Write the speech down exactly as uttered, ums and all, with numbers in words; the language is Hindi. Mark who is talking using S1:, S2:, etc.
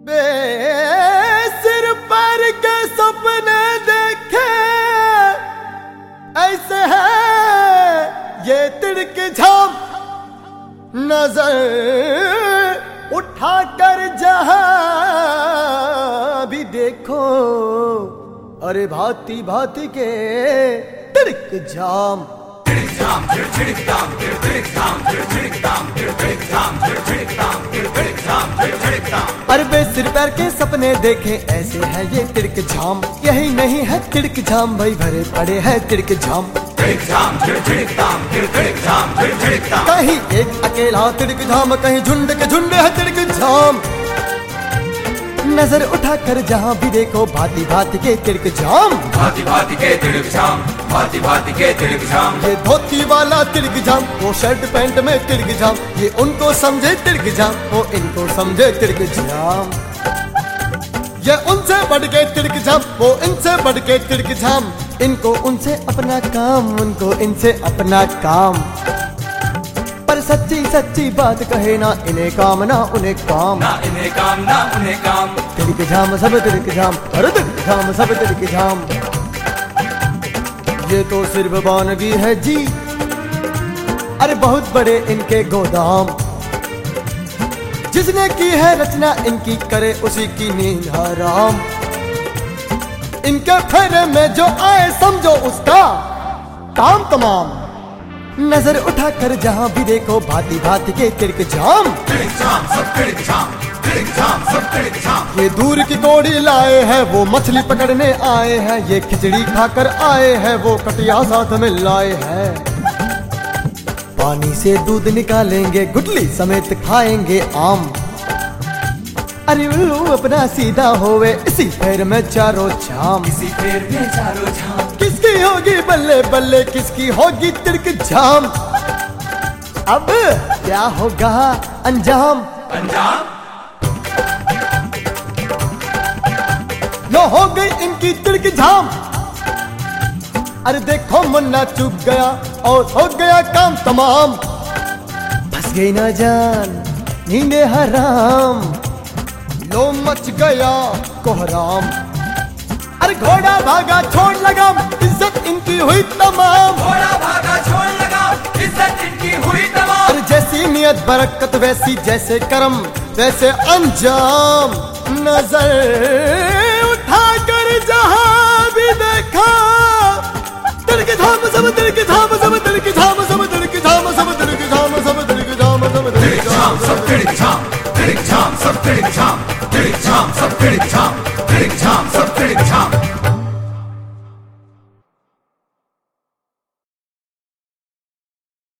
S1: बेसिर पर के सपने देखे ऐसे है ये तिड़क झाम, नजर उठाकर जहां भी देखो अरे भांति भांति के तिड़क झाम। अरे बेसिर पैर के सपने देखे ऐसे है ये तिड़क झाम, यही नहीं है तिड़क झाम भाई भरे पड़े है तिड़क झाम। कहीं एक अकेला तिड़क झाम, कहीं झुंड के झुंड है तिड़क झाम। नजर उठाकर जहाँ भी देखो भांति भांति के तिड़क झाम,
S2: भांति भांति के तिड़क झाम, भांति भांति के तिड़क झाम।
S1: ये धोती वाला तिड़क झाम, वो शर्ट पैंट में तिड़क झाम, ये उनको समझे तिड़क झाम, वो इनको समझे तिड़क झाम। ये उनसे बढ़ के तिड़क झाम, वो इनसे बढ़ के तिड़क झाम, इनको उनसे अपना काम, उनको इनसे अपना काम। पर सच्ची सच्ची बात कहे ना इन्हें काम ना उन्हें काम,
S2: ना इन्हें काम ना उन्हें काम।
S1: तिड़क झाम सब तिड़क झाम, अरे तिड़क झाम सब तिड़क झाम। ये तो सिर्फ बानगी है जी, अरे बहुत बड़े इनके गोदाम। जिसने की है रचना इनकी करे उसी की नींद हराम। इनके फेरे में जो आए समझो उसका काम तमाम। नजर उठाकर जहां भी देखो भांति भांति के तिड़क झाम, ये दूर की कोड़ी लाए हैं, वो मछली पकड़ने आए हैं, ये खिचड़ी खाकर आए हैं, वो कटिया साथ में लाए हैं। पानी से दूध निकालेंगे, गुटली समेत खाएंगे आम। अरे उल्लू अपना सीधा होवे इसी पैर में चारों झाम,
S2: इसी पैर में चारों झाम।
S1: किसकी होगी बल्ले बल्ले, किसकी होगी तिड़क झाम। अब क्या होगा अंजाम,
S2: अंजाम।
S1: लो हो गई इनकी तिड़क झाम। अरे देखो मुन्ना चुक गया और हो गया काम तमाम। फंस गई ना जान नींदे हराम, लो मच गया कोहराम। अरे घोड़ा भागा छोड़ लगाम, इज्जत इनकी हुई तमाम।
S2: घोड़ा भागा छोड़ लगाम, इज्जत इनकी हुई तमाम।
S1: अरे जैसी नियत बरकत वैसी, जैसे कर्म वैसे अंजाम। नजर उठाकर जहां भी देखा तिड़क झाम सब तिड़क झाम, सब तिड़क झाम, सब तिड़क झाम, सब तिड़क झाम, सब तिड़क झाम, सब तिड़क झाम,
S2: सब तिड़क झाम, तिड़क झाम सब तिड़क झाम, तिड़क झाम सब तिड़क झाम, तिड़क झाम सब तिड़क झाम।